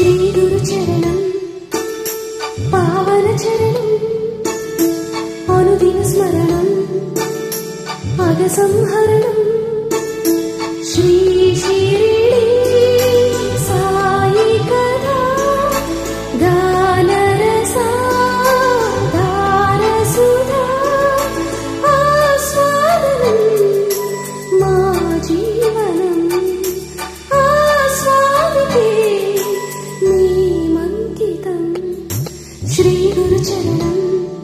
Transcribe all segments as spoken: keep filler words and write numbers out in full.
श्री गुरु चरणं पावन चरणं अनुदिन स्मरणं अग संहरणं श्री शिरडी साई कथा गानरसा गानसुधा आस्वादनं मा जीवनं आस्वादिते नीमंकितं श्री गुरु चरणं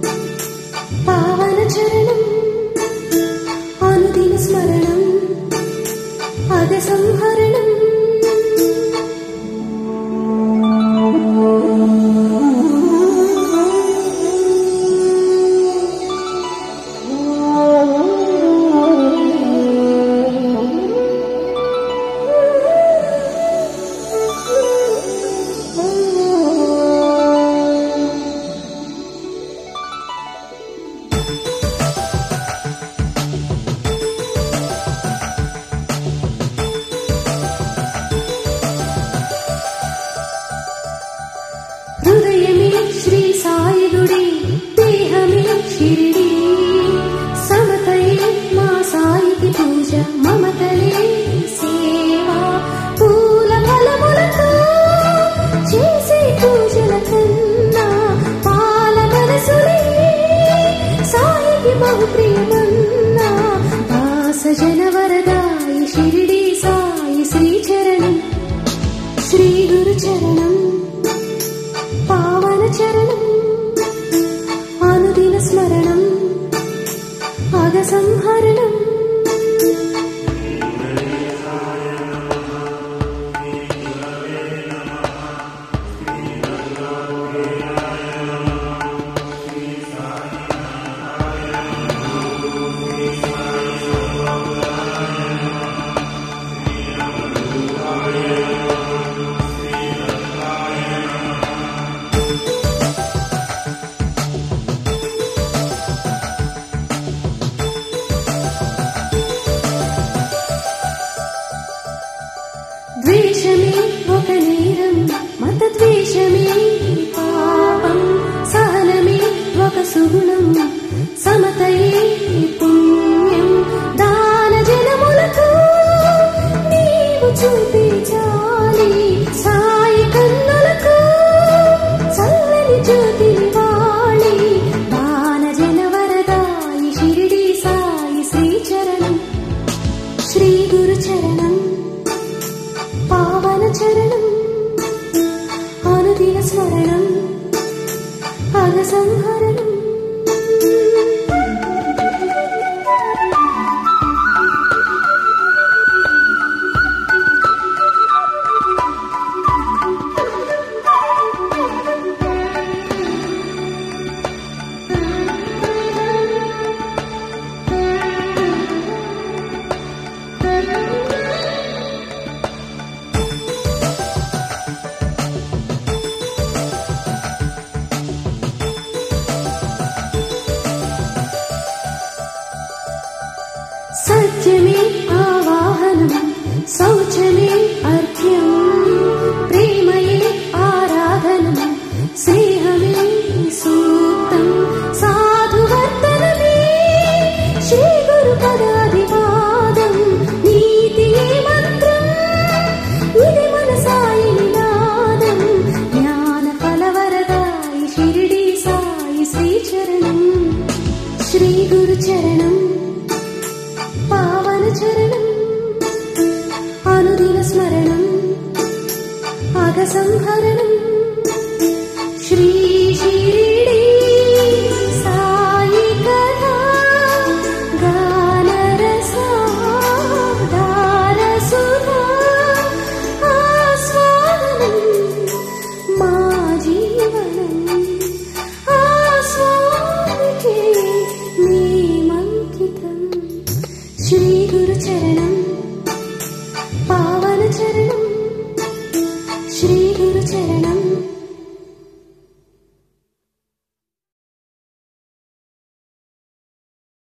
पावन चरणं अनुदिन स्मरणं अग संहरणं हृदयमे श्री साई गुडी देहमे शिरडी समतये मा साई की पूजा ममतले सेवा पूल फलमुलतो చేసే పూజల కన్నా పాల మనసులే సాయికి బహు ప్రియమన్నా దాస జనవరదాయి షిరిడి సాయి శ్రీ చరణం శ్రీ గురు చరణం पावन चरणं अनुदिन स्मरणं अग संहरणं ద్వేషమే ఒక నేరం మత ద్వేషమే పాపం సహనమే ఒక సుగుణం సమతయే పుణ్యం దాన జనములకు నీవు చూపే జాలి సాయి కన్నులకు చల్లని జ్యోతి వాలి దాన జనవరదాయి షిరిడి సాయి శ్రీ చరణం శ్రీ గురు చరణం पावन चरणं अनुदिन स्मरणं अग संहरणं सत्यमे आवाहनं शौचमे अर्घ्यं प्रेमये आराधनं स्नेहमे सूक्तं साधुवर्तनमे श्री गुरुपदाधिपादं नीतिये मन्त्रम् इदि मन साई निनादं ज्ञानफलवरदायि शिरडी साई श्री चरणं श्री गुरु चरणं पावन चरणं अनुदिन स्मरणं अग संहरणं श्री शिरडी साई कथा गानरसा गानसुधा आस्वादनं मा जीवनं आस्वादिते नीमंकितं श्री गुरु चरणं